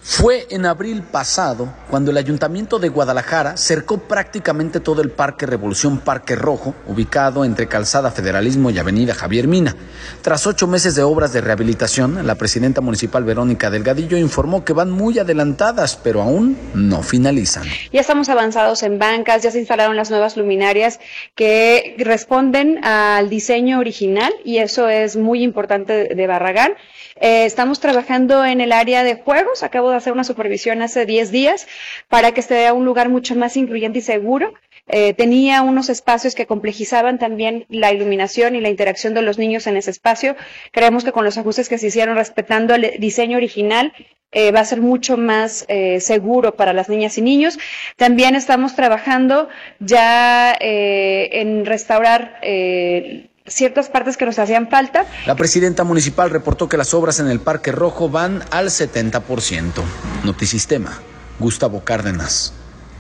Fue en abril pasado cuando el Ayuntamiento de Guadalajara cercó prácticamente todo el Parque Revolución Parque Rojo, ubicado entre Calzada Federalismo y Avenida Javier Mina. Tras 8 meses de obras de rehabilitación, la presidenta municipal Verónica Delgadillo informó que van muy adelantadas, pero aún no finalizan. Ya estamos avanzados en bancas, ya se instalaron las nuevas luminarias que responden al diseño original y eso es muy importante de Barragán. Estamos trabajando en el área de juegos, acabo de hacer una supervisión hace 10 días para que sea un lugar mucho más incluyente y seguro. Tenía unos espacios que complejizaban también la iluminación y la interacción de los niños en ese espacio. Creemos que con los ajustes que se hicieron respetando el diseño original, va a ser mucho más seguro para las niñas y niños. También estamos trabajando ya en restaurar ciertas partes que nos hacían falta. La presidenta municipal reportó que las obras en el Parque Rojo van al 70%. Notisistema, Gustavo Cárdenas.